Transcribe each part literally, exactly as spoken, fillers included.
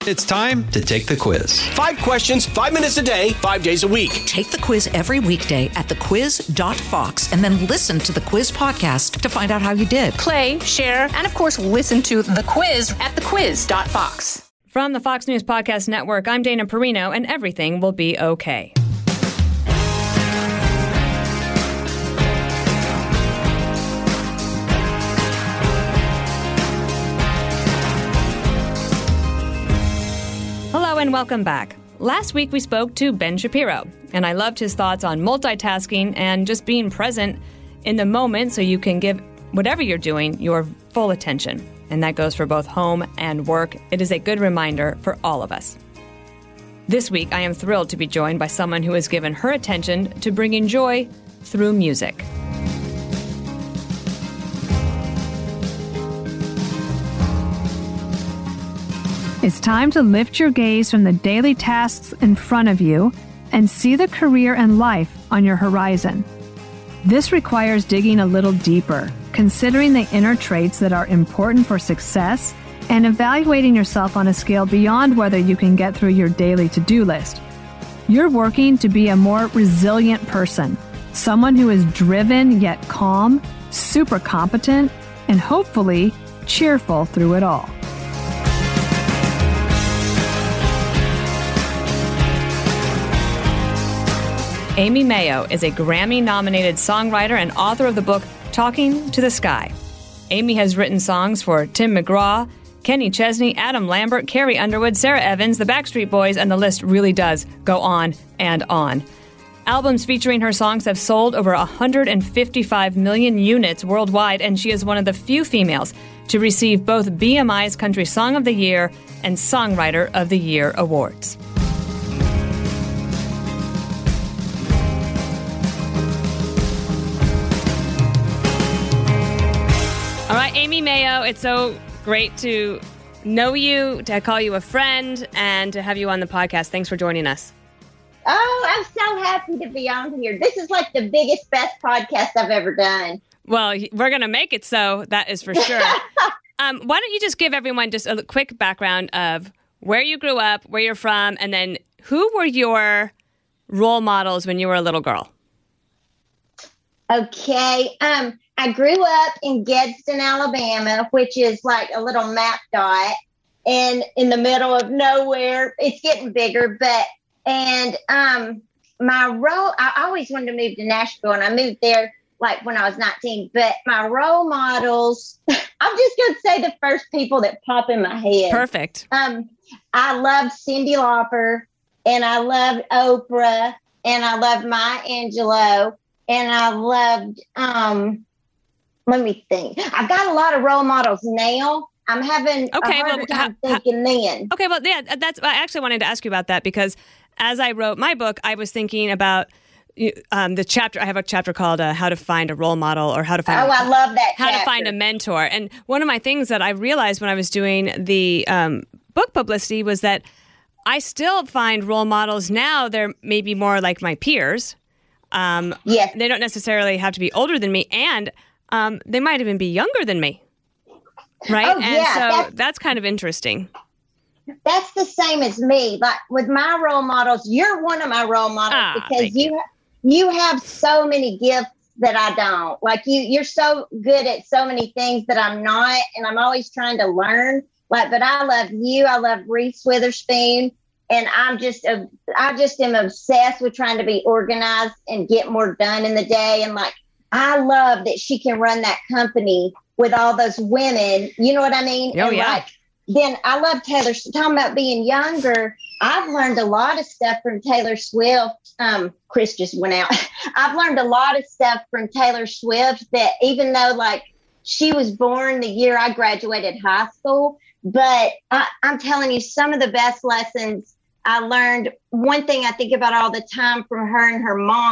It's time to take the quiz. Five questions, five minutes a day, five days a week. Take the quiz every weekday at the quiz dot fox and then listen to the quiz podcast to find out how you did. Play, share, and of course, listen to the quiz at the quiz dot fox. From the Fox News Podcast Network, I'm Dana Perino, and everything will be okay. Hello and welcome back. Last week we spoke to Ben Shapiro, and I loved his thoughts on multitasking and just being present in the moment so you can give whatever you're doing your full attention. And that goes for both home and work. It is a good reminder for all of us. This week I am thrilled to be joined by someone who has given her attention to bringing joy through music. It's time to lift your gaze from the daily tasks in front of you and see the career and life on your horizon. This requires digging a little deeper, considering the inner traits that are important for success, and evaluating yourself on a scale beyond whether you can get through your daily to-do list. You're working to be a more resilient person, someone who is driven yet calm, super competent, and hopefully cheerful through it all. Amy Mayo is a Grammy-nominated songwriter and author of the book Talking to the Sky. Amy has written songs for Tim McGraw, Kenny Chesney, Adam Lambert, Carrie Underwood, Sarah Evans, the Backstreet Boys, and the list really does go on and on. Albums featuring her songs have sold over one hundred fifty-five million units worldwide, and she is one of the few females to receive both B M I's Country Song of the Year and Songwriter of the Year awards. All right, Amy Mayo, it's so great to know you, to call you a friend, and to have you on the podcast. Thanks for joining us. Oh, I'm so happy to be on here. This is like the biggest, best podcast I've ever done. Well, we're going to make it so, that is for sure. um, why don't you just give everyone just a quick background of where you grew up, where you're from, and then who were your role models when you were a little girl? Okay. Um, I grew up in Gadsden, Alabama, which is like a little map dot and in the middle of nowhere. It's getting bigger, but, and um, my role, I always wanted to move to Nashville, and I moved there like when I was nineteen, but my role models, I'm just going to say the first people that pop in my head. Perfect. Um, I loved Cyndi Lauper, and I loved Oprah, and I loved Maya Angelou, and I loved, um, let me think. I've got a lot of role models now. I'm having okay, a harder well, time ha, thinking then. Okay, well, yeah, that's. I actually wanted to ask you about that because as I wrote my book, I was thinking about um, the chapter. I have a chapter called uh, "How to Find a Role Model" or "How to Find." Oh, a, I love that. How chapter. to Find a Mentor. And one of my things that I realized when I was doing the um, book publicity was that I still find role models now. They're maybe more like my peers. Um, yes. They don't necessarily have to be older than me, and um, they might even be younger than me. Right? Oh, and yeah, so that's, that's kind of interesting. That's the same as me. Like with my role models, you're one of my role models ah, because you, you you have so many gifts that I don't. Like you, you're so good at so many things that I'm not, and I'm always trying to learn. Like, but I love you. I love Reese Witherspoon, and I'm just, a, I just am obsessed with trying to be organized and get more done in the day. And like, I love that she can run that company with all those women. You know what I mean? Oh, and yeah. Like, then I love Taylor. Talking about being younger, I've learned a lot of stuff from Taylor Swift. Um, Chris just went out. I've learned a lot of stuff from Taylor Swift that even though like she was born the year I graduated high school, but I, I'm telling you, some of the best lessons I learned. One thing I think about all the time from her and her mom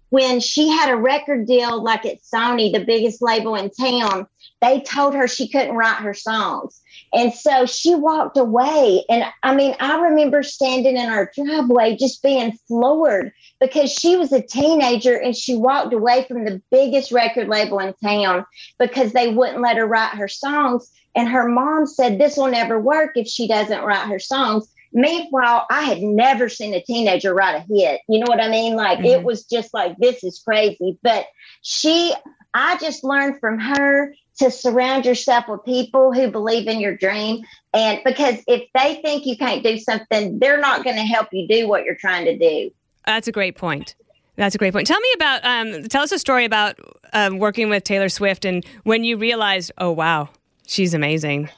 when she had a record deal, like at Sony, the biggest label in town, they told her she couldn't write her songs. And so she walked away. And I mean, I remember standing in our driveway just being floored because she was a teenager and she walked away from the biggest record label in town because they wouldn't let her write her songs. And her mom said, this will never work if she doesn't write her songs. Meanwhile, I had never seen a teenager write a hit. You know what I mean? Like, mm-hmm. It was just like, this is crazy. But she, I just learned from her to surround yourself with people who believe in your dream. And because if they think you can't do something, they're not going to help you do what you're trying to do. That's a great point. That's a great point. Tell me about, um, tell us a story about um, working with Taylor Swift and when you realized, oh, wow, she's amazing.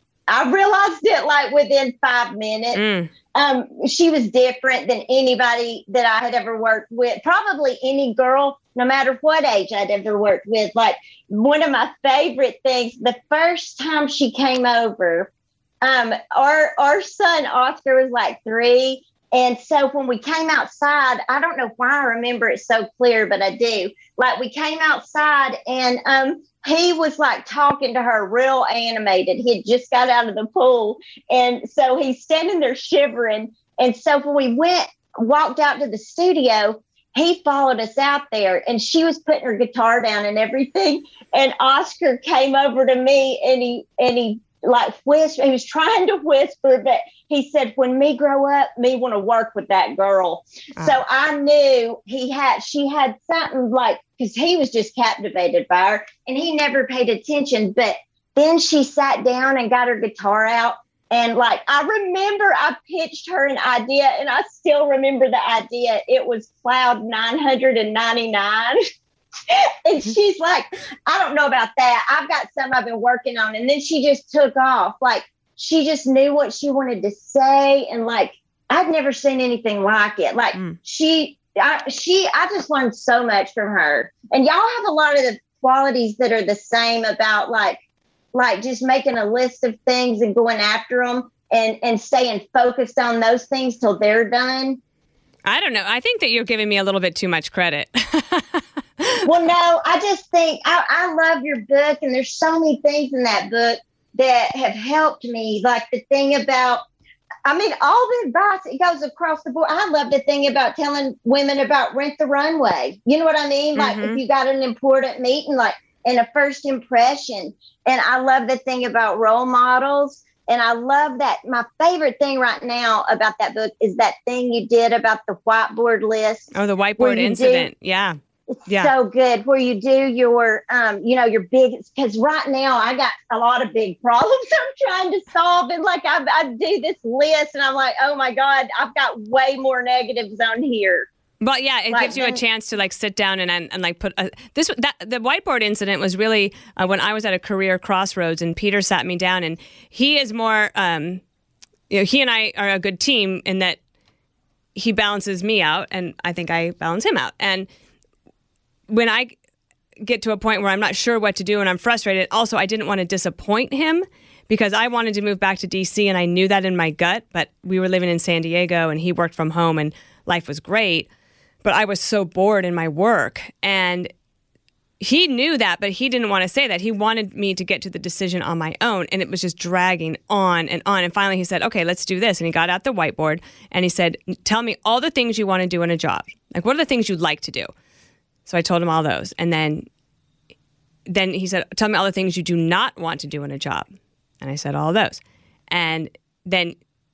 I realized it like within five minutes. Mm. Um, she was different than anybody that I had ever worked with. Probably any girl, no matter what age I'd ever worked with. Like one of my favorite things, the first time she came over, um, our our son Oscar was like three. And so when we came outside, I don't know why I remember it so clear, but I do. Like we came outside and um, he was like talking to her real animated. He had just got out of the pool. And so he's standing there shivering. And so when we went, walked out to the studio, he followed us out there and she was putting her guitar down and everything. And Oscar came over to me and he, and he, like whisper, he was trying to whisper, but he said, when me grow up, me want to work with that girl. Oh. So I knew he had, she had something like, because he was just captivated by her and he never paid attention. But then she sat down and got her guitar out. And like, I remember I pitched her an idea and I still remember the idea. It was Cloud nine hundred ninety-nine. And she's like, I don't know about that. I've got some I've been working on. And then she just took off. Like she just knew what she wanted to say. And like, I'd never seen anything like it. Like mm. she, I, she, I just learned so much from her. And y'all have a lot of the qualities that are the same about like, like just making a list of things and going after them and, and staying focused on those things till they're done. I don't know. I think that you're giving me a little bit too much credit. Well, no, I just think I, I love your book. And there's so many things in that book that have helped me. Like the thing about, I mean, all the advice, it goes across the board. I love the thing about telling women about Rent the Runway. You know what I mean? Like mm-hmm. if you got an important meeting, like in a first impression. And I love the thing about role models. And I love that. My favorite thing right now about that book is that thing you did about the whiteboard list. Oh, the whiteboard incident. Do, yeah. It's yeah. so good where you do your, um, you know, your big, because right now I got a lot of big problems I'm trying to solve. And like I, I do this list and I'm like, oh my God, I've got way more negatives on here. But yeah, it like, gives you a chance to like sit down and and, and like put a, this that the whiteboard incident was really uh, when I was at a career crossroads and Peter sat me down and he is more um, you know he and I are a good team in that he balances me out and I think I balance him out. And when I get to a point where I'm not sure what to do and I'm frustrated, also I didn't want to disappoint him because I wanted to move back to D C and I knew that in my gut. But we were living in San Diego and he worked from home and life was great. But I was so bored in my work and he knew that, but he didn't want to say that. He wanted me to get to the decision on my own and it was just dragging on and on. And finally he said, okay, let's do this. And he got out the whiteboard and he said, tell me all the things you want to do in a job. Like, what are the things you'd like to do? So I told him all those. And then, then he said, tell me all the things you do not want to do in a job. And I said all those. And then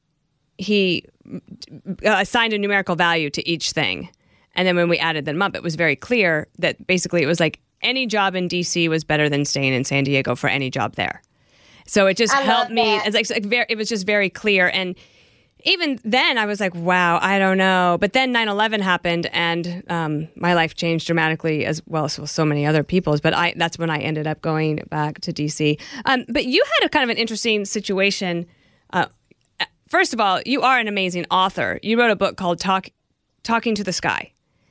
he assigned a numerical value to each thing. And then when we added them up, it was very clear that basically it was like any job in D C was better than staying in San Diego for any job there. So it just I helped me. That. It's like, it's like very, it was just very clear. And even then I was like, wow, I don't know. But then nine eleven happened and um, my life changed dramatically as well as so many other people's. But I that's when I ended up going back to D C. Um, but you had a kind of an interesting situation. Uh, first of all, you are an amazing author. You wrote a book called Talk, Talking to the Sky.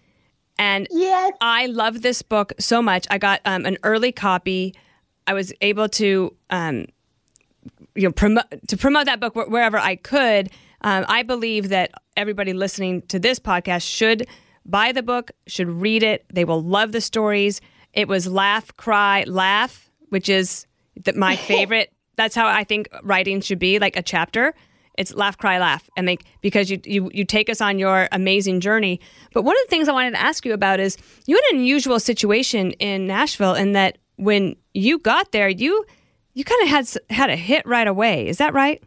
And yes. I love this book so much. I got um, an early copy. I was able to, um, you know, promote to promote that book wh- wherever I could. Um, I believe that everybody listening to this podcast should buy the book, should read it. They will love the stories. It was Laugh, Cry, Laugh, which is the, my favorite. That's how I think writing should be, like a chapter. It's Laugh, Cry, Laugh. And they, because you, you you take us on your amazing journey. But one of the things I wanted to ask you about is you had an unusual situation in Nashville in that when you got there, you you kind of had had a hit right away. Is that right?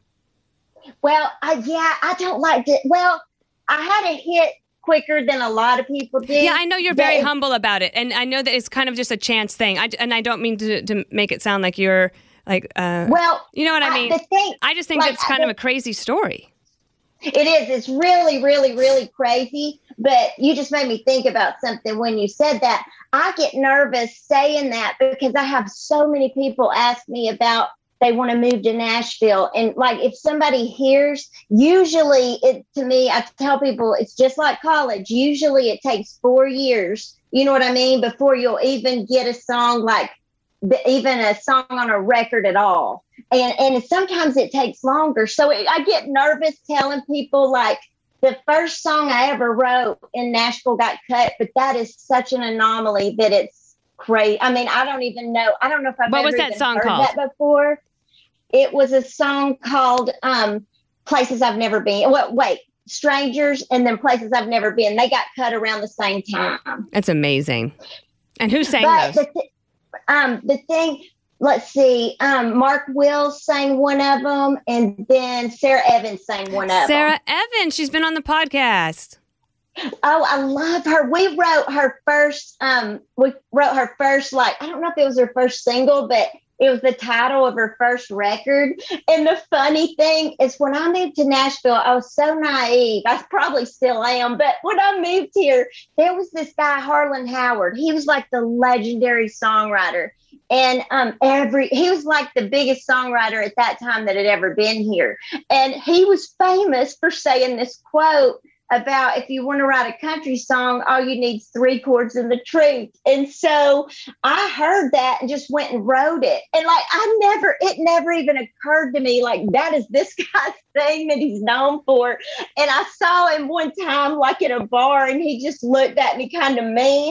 Well, I, yeah, I don't like to. Well, I had a hit quicker than a lot of people did. Yeah, I know you're very humble about it. And I know that it's kind of just a chance thing. I, and I don't mean to, to make it sound like you're like, uh, well, you know what I mean? I, the thing, I just think like, it's kind the, of a crazy story. It is. It's really, really, really crazy. But you just made me think about something when you said that. I get nervous saying that because I have so many people ask me about they want to move to Nashville. And like, if somebody hears, usually it, to me, I tell people it's just like college. Usually it takes four years, you know what I mean? Before you'll even get a song, like the, even a song on a record at all. And, and sometimes it takes longer. So it, I get nervous telling people like the first song I ever wrote in Nashville got cut, but that is such an anomaly that it's crazy. I mean, I don't even know. I don't know if I've what ever was that even song heard called? that before. It was a song called um, Places I've Never Been. Well, wait, Strangers and then Places I've Never Been. They got cut around the same time. That's amazing. And who sang but those? The, th- um, the thing, let's see, um, Mark Wills sang one of them, and then Sarah Evans sang one of Sarah them. Evans. She's been on the podcast. Oh, I love her. We wrote her first, um, we wrote her first, like, I don't know if it was her first single, but it was the title of her first record. And the funny thing is when I moved to Nashville, I was so naive. I probably still am. But when I moved here, there was this guy, Harlan Howard. He was like the legendary songwriter. And um, every he was like the biggest songwriter at that time that had ever been here. And he was famous for saying this quote about if you want to write a country song, all you need is three chords and the truth. And so I heard that and just went and wrote it. And like, I never, it never even occurred to me, like, that is this guy's thing that he's known for. And I saw him one time, like at a bar, and he just looked at me kind of mean.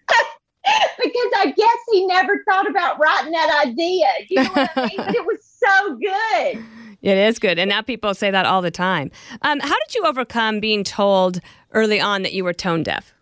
Because I guess he never thought about writing that idea. You know what I mean? But it was so good. It is good. And now people say that all the time. Um, how did you overcome being told early on that you were tone deaf?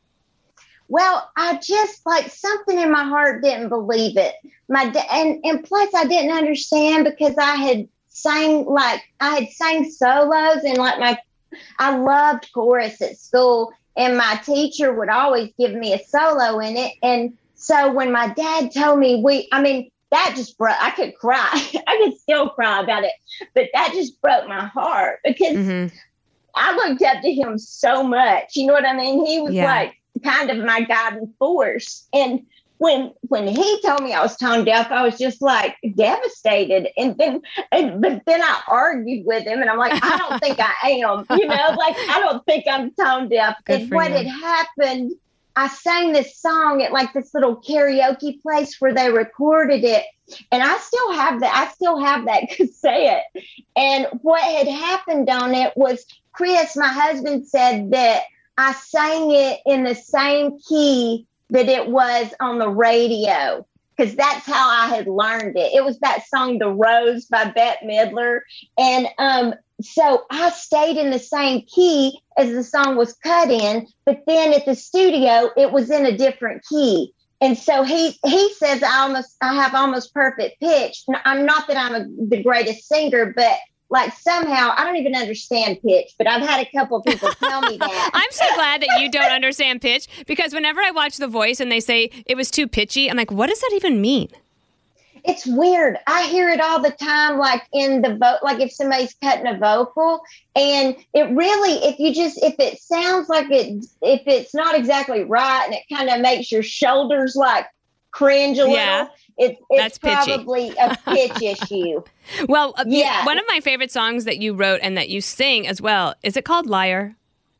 Well, I just like something in my heart didn't believe it. My da- and, and plus I didn't understand because I had sang like I had sang solos and like my I loved chorus at school. And my teacher would always give me a solo in it. And so when my dad told me we, I mean, that just broke, I could cry. I could still cry about it. But that just broke my heart because mm-hmm. I looked up to him so much. You know what I mean? He was yeah. like kind of my guiding force. And when when he told me I was tone deaf, I was just like devastated. And then, and, but then I argued with him, and I'm like, I don't think I am. You know, like I don't think I'm tone deaf. And what you. had happened, I sang this song at like this little karaoke place where they recorded it, and I still have that. I still have that cassette. And what had happened on it was Chris, my husband, said that I sang it in the same key that it was on the radio, because that's how I had learned it. It was that song, The Rose by Bette Midler. And um, so I stayed in the same key as the song was cut in, but then at the studio, it was in a different key. And so he he says I almost I have almost perfect pitch. I'm not that I'm a, the greatest singer, but like somehow I don't even understand pitch, but I've had a couple of people tell me that. I'm so glad that you don't understand pitch, because whenever I watch The Voice and they say it was too pitchy, I'm like, what does that even mean? It's weird. I hear it all the time, like in the vote, like if somebody's cutting a vocal, and it really, if you just, if it sounds like it, if it's not exactly right and it kind of makes your shoulders like cringe a little, yeah. It, it's That's pitchy. Probably a pitch issue. Well, uh, yeah. one of my favorite songs that you wrote and that you sing as well, is it called Liar?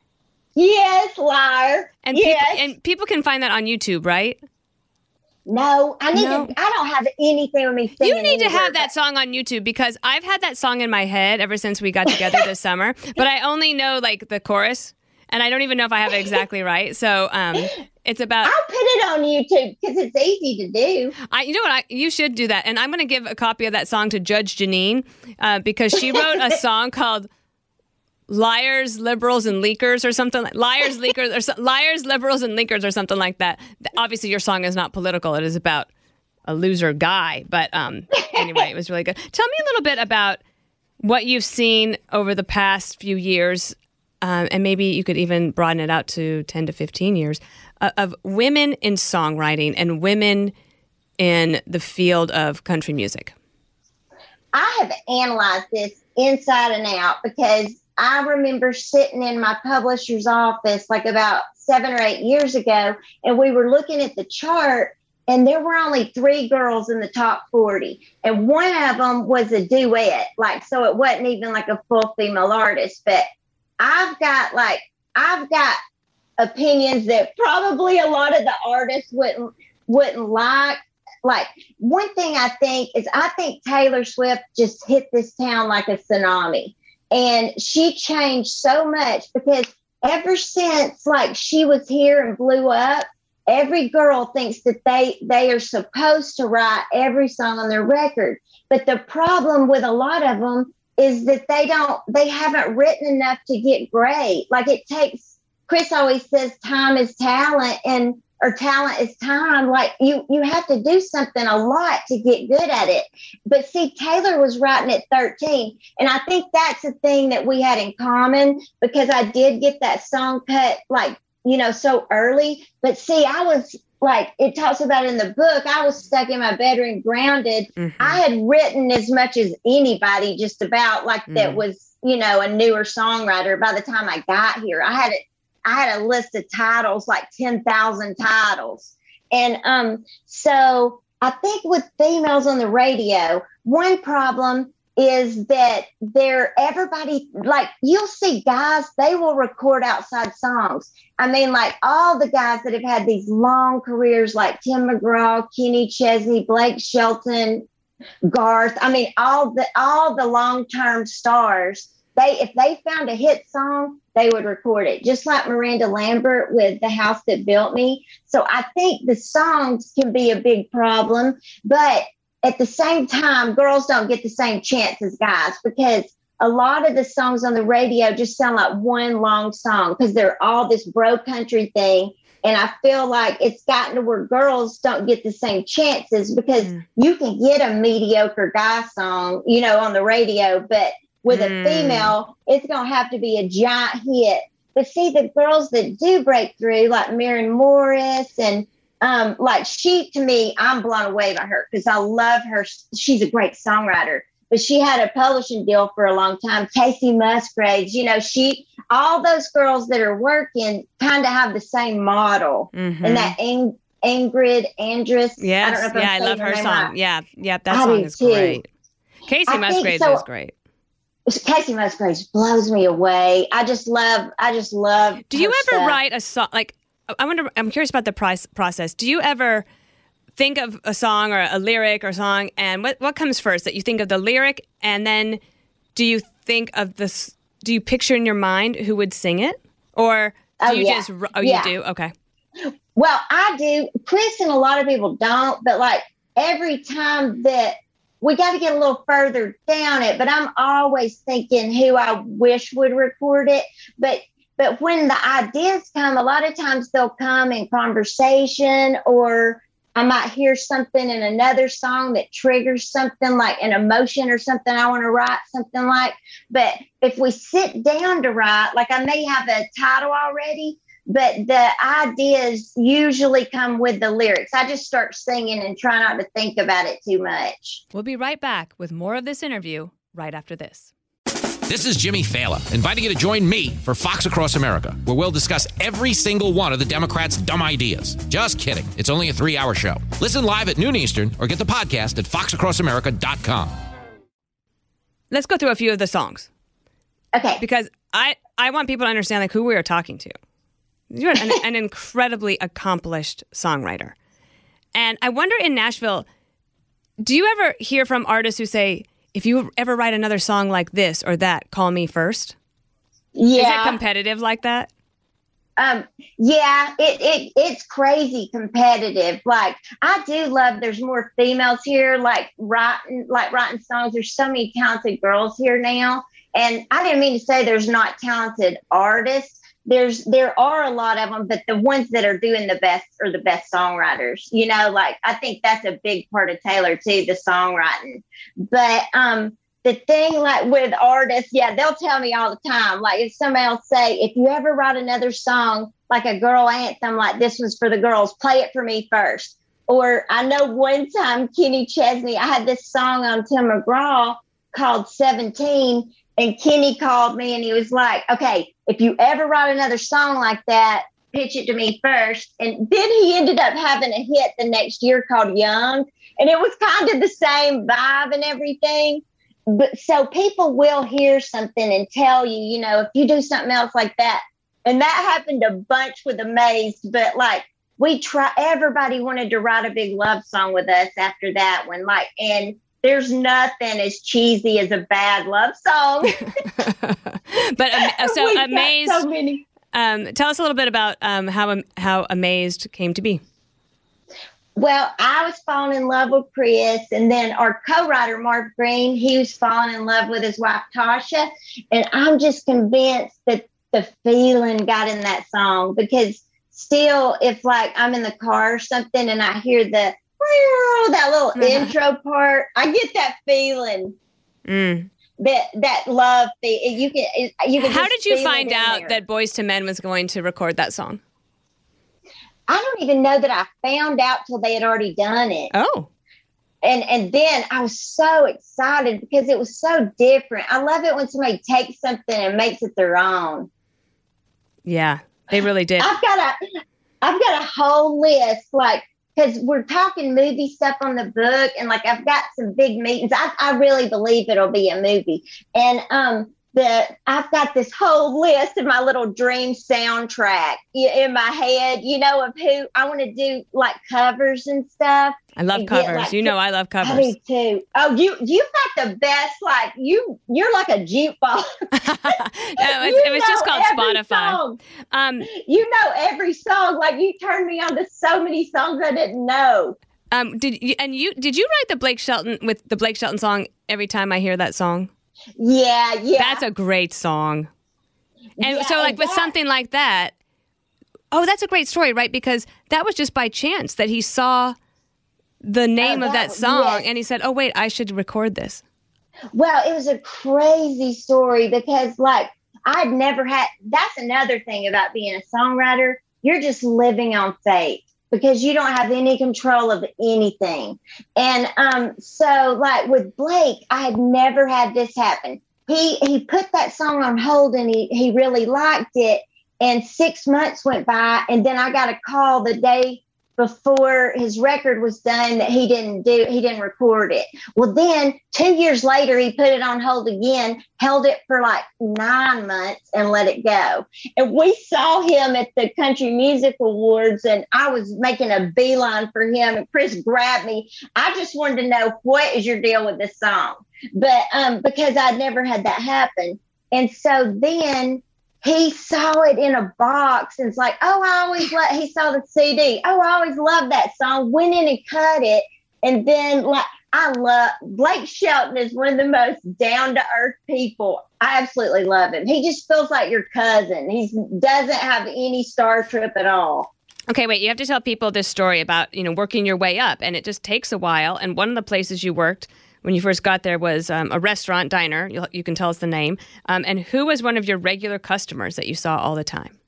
Yes, Liar. And yes. People, and people can find that on YouTube, right? No, I need no. to, I don't have anything with me singing. You need anywhere, to have that song on YouTube, because I've had that song in my head ever since we got together this summer, but I only know like the chorus. and I don't even know if I have it exactly right. So um, it's about. I'll put it on YouTube because it's easy to do. I, you know what? I, you should do that. And I'm going to give a copy of that song to Judge Janine uh, because she wrote a song called Liars, Liberals, and Leakers or something like Liars, Leakers, or so, Liars, Liberals, and Leakers or something like that. Obviously, your song is not political. It is about a loser guy. But um, anyway, it was really good. Tell me a little bit about what you've seen over the past few years, um, and maybe you could even broaden it out to ten to fifteen years, uh, of women in songwriting and women in the field of country music. I have analyzed this inside and out because I remember sitting in my publisher's office like about seven or eight years ago, and we were looking at the chart, and there were only three girls in the top forty. And one of them was a duet. Like, so it wasn't even like a full female artist. But I've got like, I've got opinions that probably a lot of the artists wouldn't, wouldn't like. Like, one thing I think is I think Taylor Swift just hit this town like a tsunami. And she changed so much because ever since like she was here and blew up, every girl thinks that they, they are supposed to write every song on their record. But the problem with a lot of them is that they don't, they haven't written enough to get great. Like it takes, Chris always says time is talent and, or talent is time. Like you, you have to do something a lot to get good at it. But see, Taylor was writing at thirteen. And I think that's a thing that we had in common because I did get that song cut like, you know, so early. But see, I was like, it talks about in the book, I was stuck in my bedroom grounded. Mm-hmm. I had written as much as anybody just about like mm. that was, you know, a newer songwriter by the time I got here. I had it. I had a list of titles, like ten thousand titles. And um, so I think with females on the radio, one problem is that they're everybody, like you'll see guys, they will record outside songs. I mean, like all the guys that have had these long careers, like Tim McGraw, Kenny Chesney, Blake Shelton, Garth. I mean, all the all the long-term stars, they if they found a hit song, they would record it, just like Miranda Lambert with The House That Built Me. So I think the songs can be a big problem, but at the same time, girls don't get the same chance as guys because a lot of the songs on the radio just sound like one long song because they're all this bro country thing. And I feel like it's gotten to where girls don't get the same chances because mm. you can get a mediocre guy song, you know, on the radio, but with mm. a female, it's going to have to be a giant hit. But see, the girls that do break through, like Maren Morris and Um, like she, to me, I'm blown away by her because I love her. She's a great songwriter, but she had a publishing deal for a long time. Casey Musgraves, you know, she, all those girls that are working kind of have the same model. Mm-hmm. And that Ing- Ingrid Andress. Yes. I don't know if yeah, I'm I love her song. Right. Yeah. Yeah. That I song is too. great. Casey I Musgraves so. is great. Casey Musgraves blows me away. I just love, I just love. Do you ever stuff. write a song like, I wonder, I'm curious about the price process. Do you ever think of a song or a lyric or song and what, what comes first? That you think of the lyric and then do you think of this, do you picture in your mind who would sing it? Or do oh, you yeah. just, oh, yeah. you do? Okay. Well, I do. Chris and a lot of people don't, but like every time that we got to get a little further down it, but I'm always thinking who I wish would record it. But But when the ideas come, a lot of times they'll come in conversation or I might hear something in another song that triggers something like an emotion or something I want to write, something like. But if we sit down to write, like I may have a title already, but the ideas usually come with the lyrics. I just start singing and try not to think about it too much. We'll be right back with more of this interview right after this. This is Jimmy Fallon, inviting you to join me for Fox Across America, where we'll discuss every single one of the Democrats' dumb ideas. Just kidding. It's only a three-hour show. Listen live at noon Eastern or get the podcast at fox across america dot com. Let's go through a few of the songs. Okay. Because I, I want people to understand like who we are talking to. You're an, an incredibly accomplished songwriter. And I wonder in Nashville, do you ever hear from artists who say, if you ever write another song like this or that, call me first? Yeah. Is it competitive like that? Um, yeah, it, it it's crazy competitive. Like I do love there's more females here, like writing like writing songs. There's so many talented girls here now. And I didn't mean to say there's not talented artists. There's there are a lot of them, but the ones that are doing the best are the best songwriters. You know, like I think that's a big part of Taylor too, the songwriting. But um the thing like with artists, yeah, they'll tell me all the time. Like if somebody else say, if you ever write another song, like a girl anthem, like this was for the girls, play it for me first. Or I know one time Kenny Chesney, I had this song on Tim McGraw called seventeen, and Kenny called me and he was like, okay, if you ever write another song like that, pitch it to me first. And then he ended up having a hit the next year called Young. And it was kind of the same vibe and everything. But so people will hear something and tell you, you know, if you do something else like that. And that happened a bunch with Amazed. But like we try, everybody wanted to write a big love song with us after that one. Like, and there's nothing as cheesy as a bad love song. But um, so We've Amazed, got so many. Um, tell us a little bit about um, how how Amazed came to be. Well, I was falling in love with Chris, and then our co-writer, Marv Green, he was falling in love with his wife, Tasha. And I'm just convinced that the feeling got in that song, because still, if like I'm in the car or something and I hear the, that little uh-huh. intro part, I get that feeling. Mm. That that love, you can you can. How did you find out there. that Boyz two Men was going to record that song? I don't even know that I found out till they had already done it. Oh. And and then I was so excited because it was so different. I love it when somebody takes something and makes it their own. Yeah, they really did. I've got a I've got a whole list, like, because we're talking movie stuff on the book, and like I've got some big meetings. I, I really believe it'll be a movie. And um the I've got this whole list of my little dream soundtrack in my head, you know, of who I want to do, like covers and stuff. I love covers. Get, like, you know, I love covers. I do too. Oh, you you've got the best. Like you, you're like a jukebox. no, it's, it was just called Spotify. Um, you know every song. Like you turned me on to so many songs I didn't know. Um, did you and you did you write the Blake Shelton with the Blake Shelton song? Every time I hear that song. Yeah, yeah. That's a great song. And yeah, so like and with that, something like that, oh, that's a great story, right? Because that was just by chance that he saw the name oh, of that, that song yes. and he said, oh, wait, I should record this. Well, it was a crazy story because like I'd never had, that's another thing about being a songwriter. You're just living on faith, because you don't have any control of anything. And um, so like with Blake, I had never had this happen. He he put that song on hold and he, he really liked it. And six months went by, and then I got a call the day before his record was done that he didn't do, he didn't record it. Well, then two years later, he put it on hold again, held it for like nine months and let it go. And we saw him at the Country Music Awards, and I was making a beeline for him, and Chris grabbed me. I just wanted to know, what is your deal with this song? But um, because I'd never had that happen. And so then he saw it in a box and it's like, oh, I always love, he saw the C D. Oh, I always loved that song. Went in and cut it. And then like, I love, Blake Shelton is one of the most down to earth people. I absolutely love him. He just feels like your cousin. He doesn't have any star trip at all. Okay, wait, you have to tell people this story about, you know, working your way up, and it just takes a while. And one of the places you worked when you first got there was um, a restaurant, diner. You'll, you can tell us the name. Um, and who was one of your regular customers that you saw all the time?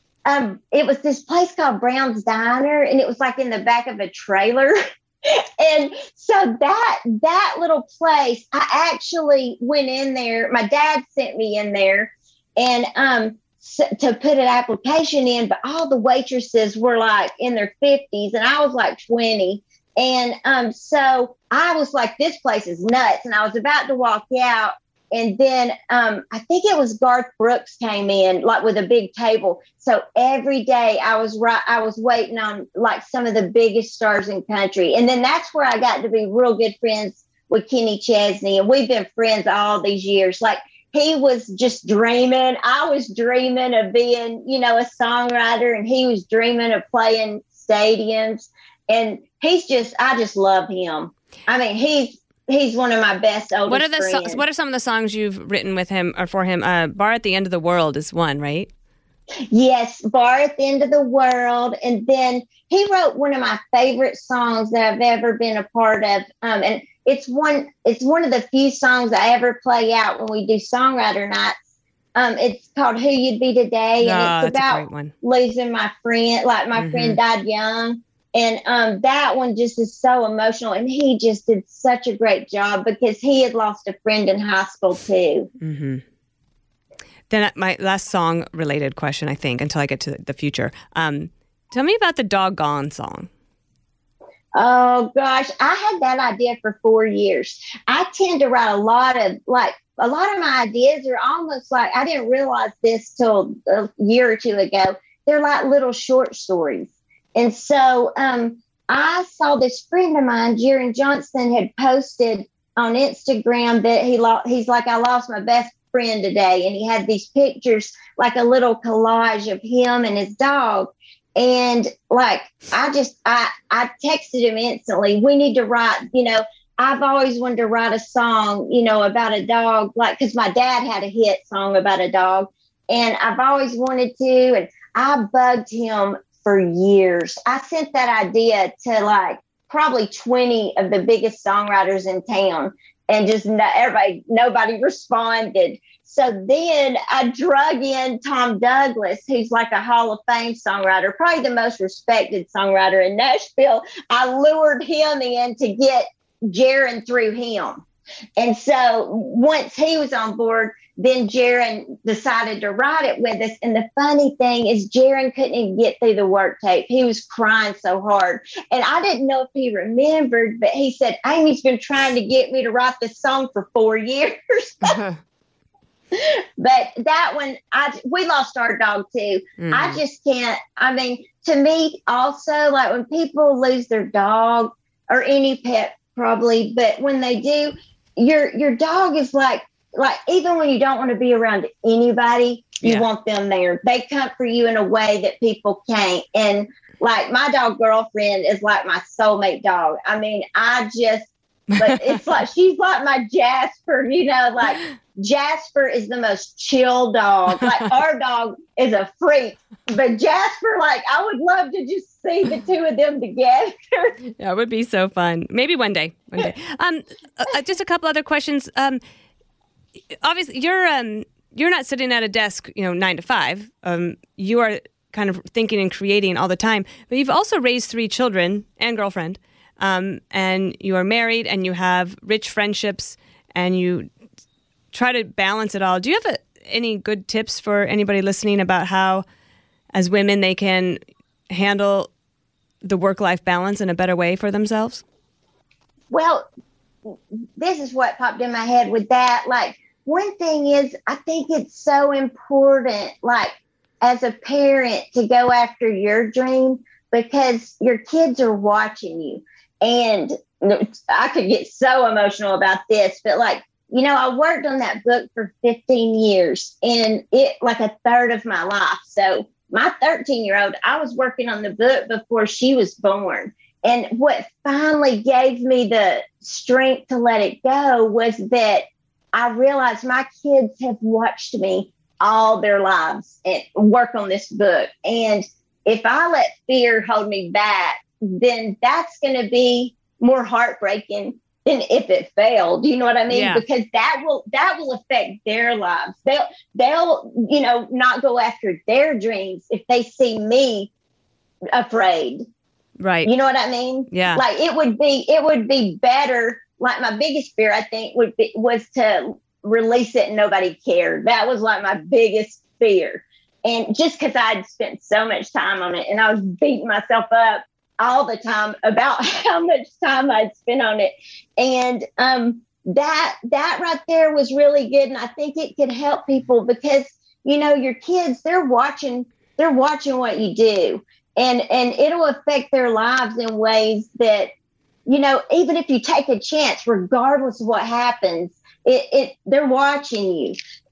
Um, it was this place called Brown's Diner, and it was like in the back of a trailer. And so that that little place, I actually went in there. My dad sent me in there, and um, so, to put an application in. But all the waitresses were like in their fifties, and I was like twenty. And um, so I was like, this place is nuts. And I was about to walk out. And then um, I think it was Garth Brooks came in like with a big table. So every day I was right, I was waiting on like some of the biggest stars in country. And then that's where I got to be real good friends with Kenny Chesney. And we've been friends all these years. Like he was just dreaming. I was dreaming of being, you know, a songwriter, and he was dreaming of playing stadiums. And he's just, I just love him. I mean, he's, he's one of my best oldest What are the friends. so- What are some of the songs you've written with him or for him? Uh, Bar at the End of the World is one, right? Yes, Bar at the End of the World. And then he wrote one of my favorite songs that I've ever been a part of. Um, and it's one it's one of the few songs I ever play out when we do songwriter nights. Um, it's called Who You'd Be Today. And Oh, it's that's a about great one. losing my friend, like my Mhm. friend died young. And um, that one just is so emotional. And he just did such a great job because he had lost a friend in high school too. Mm-hmm. Then my last song-related question, I think, until I get to the future. Um, tell me about the Doggone song. Oh, gosh. I had that idea for four years. I tend to write a lot of, like, a lot of my ideas are almost like, I didn't realize this till a year or two ago. They're like little short stories. And so um, I saw this friend of mine, Jaron Johnson, had posted on Instagram that he lo- he's like, I lost my best friend today. And he had these pictures, like a little collage of him and his dog. And like, I just, I, I texted him instantly. We need to write, you know, I've always wanted to write a song, you know, about a dog, like, because my dad had a hit song about a dog. And I've always wanted to. And I bugged him for years. I sent that idea to like probably twenty of the biggest songwriters in town. And just no, everybody, nobody responded. So then I drug in Tom Douglas, who's like a Hall of Fame songwriter, probably the most respected songwriter in Nashville. I lured him in to get Jaron through him. And so once he was on board, then Jaron decided to write it with us. And the funny thing is Jaron couldn't even get through the work tape. He was crying so hard. And I didn't know if he remembered, but he said, Amy's been trying to get me to write this song for four years. But that one, I we lost our dog too. Mm. I just can't. I mean, to me also, like when people lose their dog or any pet probably, but when they do, your your dog is like, like even when you don't want to be around anybody, you yeah. want them there. They comfort you in a way that people can't. And like my dog Girlfriend is like my soulmate dog. I mean, I just, but it's like, she's like my Jasper, you know, like Jasper is the most chill dog. Like our dog is a freak, but Jasper, like I would love to just see the two of them together. That would be so fun. Maybe one day, one day. Um, uh, just a couple other questions. Um, obviously you're, um, you're not sitting at a desk, you know, nine to five. Um, you are kind of thinking and creating all the time, but you've also raised three children and girlfriend. Um, and you are married and you have rich friendships and you try to balance it all. Do you have a, any good tips for anybody listening about how, as women, they can handle the work-life balance in a better way for themselves? Well, this is what popped in my head with that. Like, one thing is, I think it's so important, like, as a parent to go after your dream because your kids are watching you. And I could get so emotional about this, but like, you know, I worked on that book for fifteen years and it like a third of my life. So my thirteen year old, I was working on the book before she was born. And what finally gave me the strength to let it go was that I realized my kids have watched me all their lives and work on this book. And if I let fear hold me back, then that's going to be more heartbreaking than if it failed. You know what I mean? Yeah. Because that will that will affect their lives. They'll they'll you know not go after their dreams if they see me afraid. Right. You know what I mean? Yeah. Like it would be it would be better. Like my biggest fear, I think, would be was to release it and nobody cared. That was like my biggest fear. And just because I'd spent so much time on it and I was beating myself up all the time about how much time I'd spent on it. And um, that that right there was really good. And I think it could help people because, you know, your kids, they're watching, they're watching what you do. And and it'll affect their lives in ways that, you know, even if you take a chance, regardless of what happens, it, it they're watching you.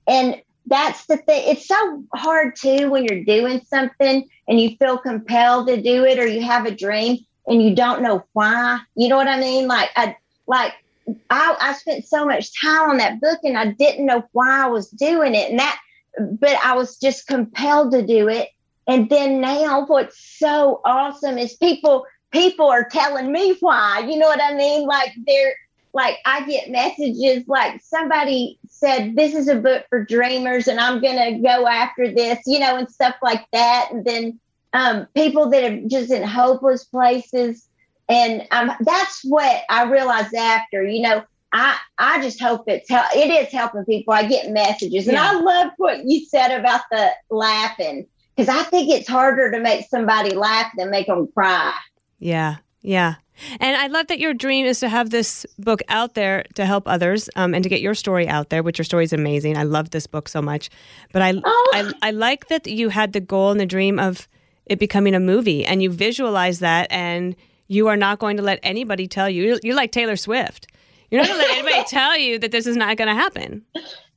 And that's the thing. It's so hard too when you're doing something and you feel compelled to do it, or you have a dream and you don't know why. You know what I mean? Like, I, like I, I spent so much time on that book and I didn't know why I was doing it. And that, but I was just compelled to do it. And then now what's so awesome is people, people are telling me why. You know what I mean? Like they're, like I get messages like somebody said, this is a book for dreamers and I'm going to go after this, you know, and stuff like that. And then um, people that are just in hopeless places. And um, that's what I realized after, you know, I, I just hope it's, hel- it is helping people. I get messages. And Yeah. I love what you said about the laughing, because I think it's harder to make somebody laugh than make them cry. Yeah, yeah. And I love that your dream is to have this book out there to help others um, and to get your story out there, which your story is amazing. I love this book so much. But I, Oh. I, I like that you had the goal and the dream of it becoming a movie, and you visualize that, and you are not going to let anybody tell you. You're, you're like Taylor Swift. You're not going to let anybody tell you that this is not going to happen.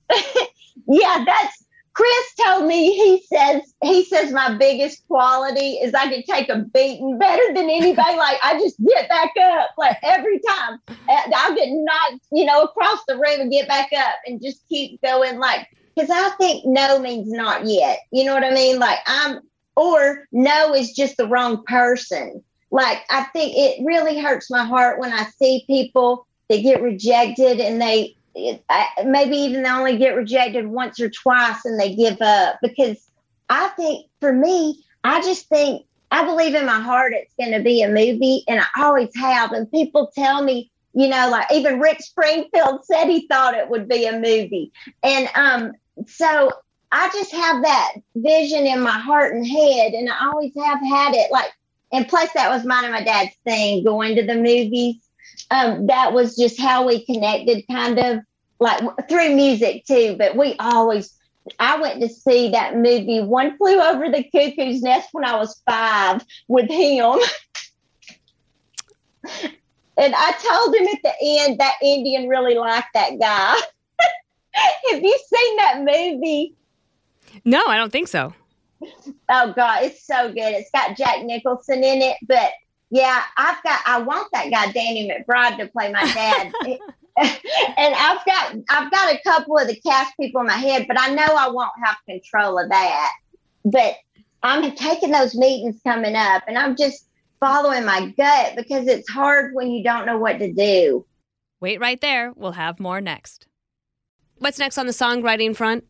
Yeah, that's Chris told me, he says, he says my biggest quality is I can take a beating better than anybody. Like I just get back up like every time. I'll get knocked, you know, across the room and get back up and just keep going. Like, because I think no means not yet. You know what I mean? Like I'm, or no is just the wrong person. Like I think it really hurts my heart when I see people that get rejected and they, It, I, maybe even they only get rejected once or twice and they give up, because I think for me, I just think, I believe in my heart it's going to be a movie, and I always have. And people tell me, you know, like even Rick Springfield said he thought it would be a movie. And um, so I just have that vision in my heart and head, and I always have had it. Like, and plus that was mine and my dad's thing, going to the movies. Um, that was just how we connected, kind of like through music too. But we always, I went to see that movie One Flew Over the Cuckoo's Nest when I was five with him. And I told him at the end that Indian really liked that guy. Have you seen that movie? No, I don't think so. Oh God, it's so good. It's got Jack Nicholson in it, but yeah, I've got, I want that guy, Danny McBride, to play my dad. And I've got, I've got a couple of the cast people in my head, but I know I won't have control of that. But I'm taking those meetings coming up, and I'm just following my gut, because it's hard when you don't know what to do. Wait right there. We'll have more next. What's next on the songwriting front?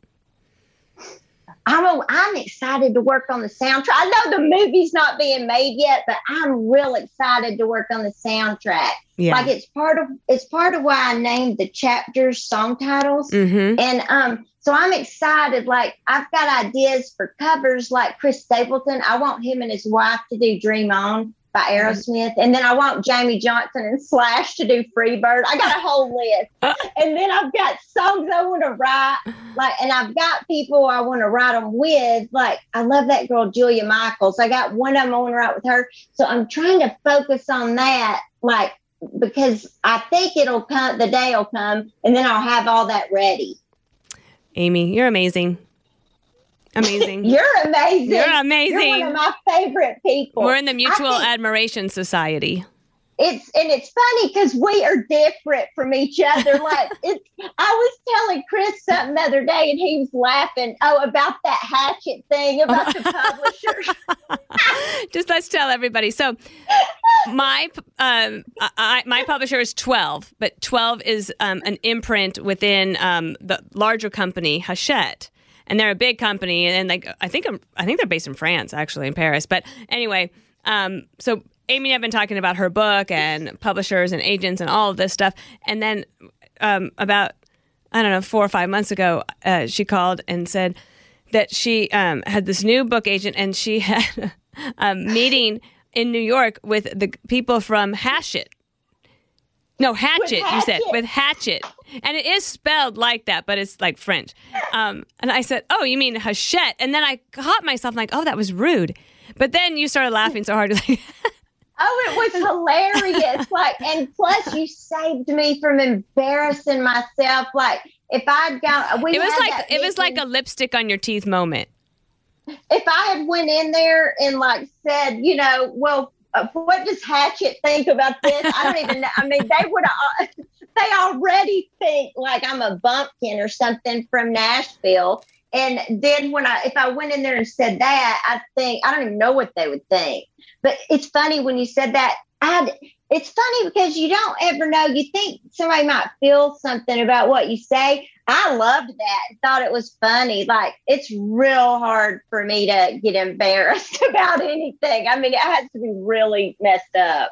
I'm a, I'm excited to work on the soundtrack. I know the movie's not being made yet, but I'm real excited to work on the soundtrack. Yeah. Like it's part of it's part of why I named the chapters song titles. Mm-hmm. And um, so I'm excited. Like I've got ideas for covers, like Chris Stapleton. I want him and his wife to do "Dream On" by Aerosmith, and then I want Jamie Johnson and Slash to do "Freebird." I got a whole list, and then I've got songs I want to write, like, and I've got people I want to write them with. Like, I love that girl Julia Michaels. I got one of them I want to write with her, so I'm trying to focus on that, like, because I think it'll come, the day will come, and then I'll have all that ready. Amy, you're amazing. Amazing. You're amazing. You're amazing. You're one of my favorite people. We're in the Mutual think Admiration Society. It's and it's funny because we are different from each other. Like it's, I was telling Chris something the other day, and he was laughing. Oh, about that Hatchet thing about the publishers. Just let's tell everybody. So, my um, I, my publisher is twelve, but twelve is um, an imprint within um, the larger company Hachette. And they're a big company, and like I think I'm, I think they're based in France, actually, in Paris. But anyway, um, so Amy and I've been talking about her book and publishers and agents and all of this stuff. And then um, about I don't know four or five months ago, uh, she called and said that she um, had this new book agent, and she had a meeting in New York with the people from Hachette. No, Hatchet, Hatchet, you said, with Hatchet. And it is spelled like that, but it's like French. Um, and I said, oh, you mean Hachette? And then I caught myself like, oh, that was rude. But then you started laughing so hard. Like, oh, it was hilarious. Like, and plus you saved me from embarrassing myself. Like, if I'd gone, we it was had like that it was like meeting. a lipstick on your teeth moment. If I had went in there and like said, you know, well, uh, what does Hatchet think about this? I don't even know. I mean, they would have, they already think like I'm a bumpkin or something from Nashville. And then when I, if I went in there and said that, I think, I don't even know what they would think. But it's funny when you said that, I'd, it's funny because you don't ever know. You think somebody might feel something about what you say. I loved that and thought it was funny. Like, it's real hard for me to get embarrassed about anything. I mean, it has to be really messed up.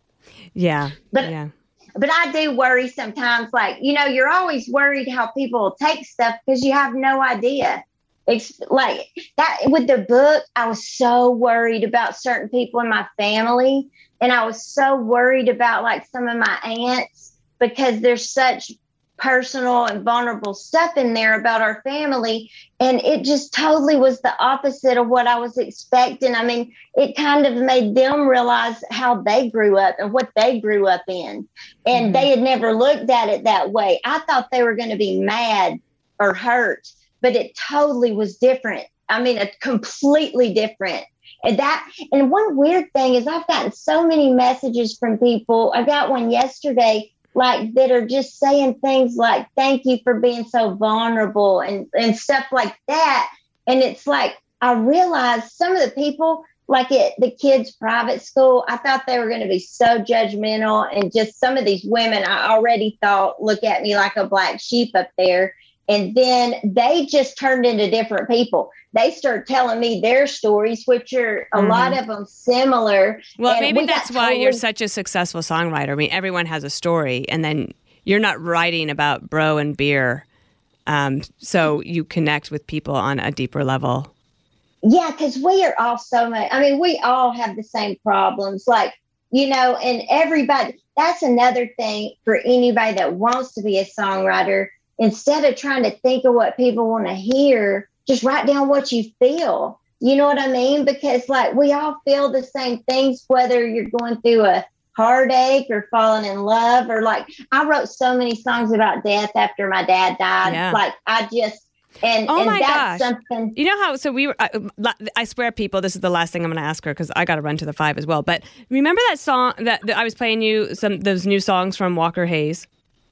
Yeah. But, yeah. But I do worry sometimes, like, you know, you're always worried how people will take stuff because you have no idea. It's like that with the book, I was so worried about certain people in my family. And I was so worried about like some of my aunts because there's such personal and vulnerable stuff in there about our family. And it just totally was the opposite of what I was expecting. I mean, it kind of made them realize how they grew up and what they grew up in. And mm-hmm. they had never looked at it that way. I thought they were going to be mad or hurt, but it totally was different. I mean, a completely different. And that, and one weird thing is I've gotten so many messages from people. I got one yesterday, like that are just saying things like, thank you for being so vulnerable and, and stuff like that. And it's like, I realized some of the people like at the kids' private school, I thought they were going to be so judgmental. And just some of these women I already thought look at me like a black sheep up there. And then they just turned into different people. They started telling me their stories, which are a mm-hmm. lot of them similar. Well, and maybe we that's why totally- you're such a successful songwriter. I mean, everyone has a story, and then you're not writing about bro and beer. Um, so you connect with people on a deeper level. Yeah, because we are all so much. I mean, we all have the same problems. Like, you know, and everybody, that's another thing for anybody that wants to be a songwriter. Instead of trying to think of what people want to hear, just write down what you feel. You know what I mean? Because like we all feel the same things, whether you're going through a heartache or falling in love, or like I wrote so many songs about death after my dad died. Yeah. Like I just, and, oh and my that's gosh. something. You know how, so we were, I, I swear people, this is the last thing I'm going to ask her because I got to run to the five as well. But remember that song that, that I was playing you, some those new songs from Walker Hayes?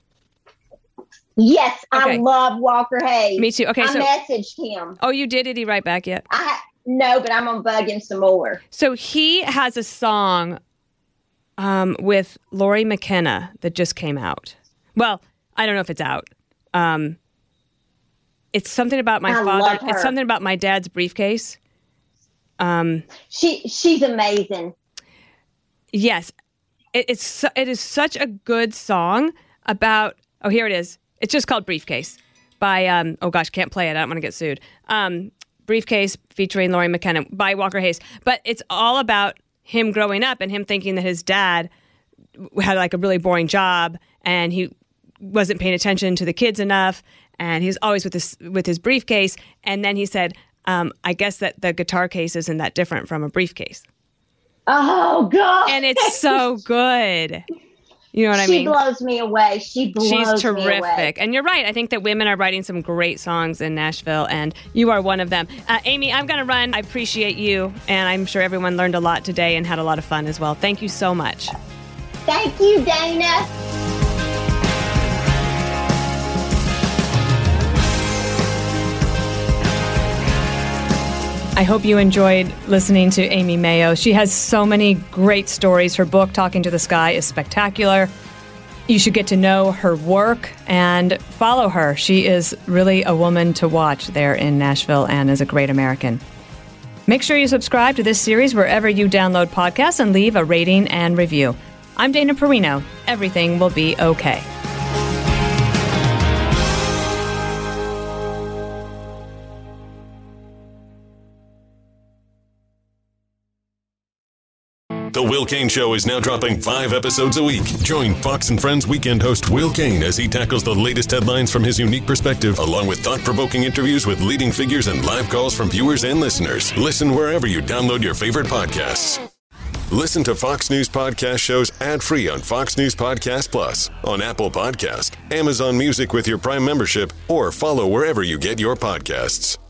Yes, okay. I love Walker Hayes. Me too. Okay, I so messaged him. Oh, you did? Did he write back yet? I no, but I'm gonna bug him some more. So he has a song um, with Lori McKenna that just came out. Well, I don't know if it's out. Um, it's something about my I father. love her. It's something about my dad's briefcase. Um, she she's amazing. Yes, it, it's su- it is such a good song about. Oh, here it is. It's just called Briefcase by, um, oh gosh, can't play it. I don't want to get sued. Um, Briefcase featuring Lori McKenna by Walker Hayes. But it's all about him growing up and him thinking that his dad had like a really boring job and he wasn't paying attention to the kids enough. And he was always with his, with his briefcase. And then he said, um, I guess that the guitar case isn't that different from a briefcase. Oh, God. And it's so good. You know what she I mean? She blows me away. She blows She's terrific. me away. And you're right. I think that women are writing some great songs in Nashville, and you are one of them. Uh, Amy, I'm going to run. I appreciate you, and I'm sure everyone learned a lot today and had a lot of fun as well. Thank you so much. Thank you, Dana. I hope you enjoyed listening to Amy Mayo. She has so many great stories. Her book, Talking to the Sky, is spectacular. You should get to know her work and follow her. She is really a woman to watch there in Nashville and is a great American. Make sure you subscribe to this series wherever you download podcasts and leave a rating and review. I'm Dana Perino. Everything will be okay. The Will Cain Show is now dropping five episodes a week. Join Fox and Friends weekend host Will Cain as he tackles the latest headlines from his unique perspective, along with thought-provoking interviews with leading figures and live calls from viewers and listeners. Listen wherever you download your favorite podcasts. Listen to Fox News Podcast shows ad-free on Fox News Podcast Plus, on Apple Podcast, Amazon Music with your Prime membership, or follow wherever you get your podcasts.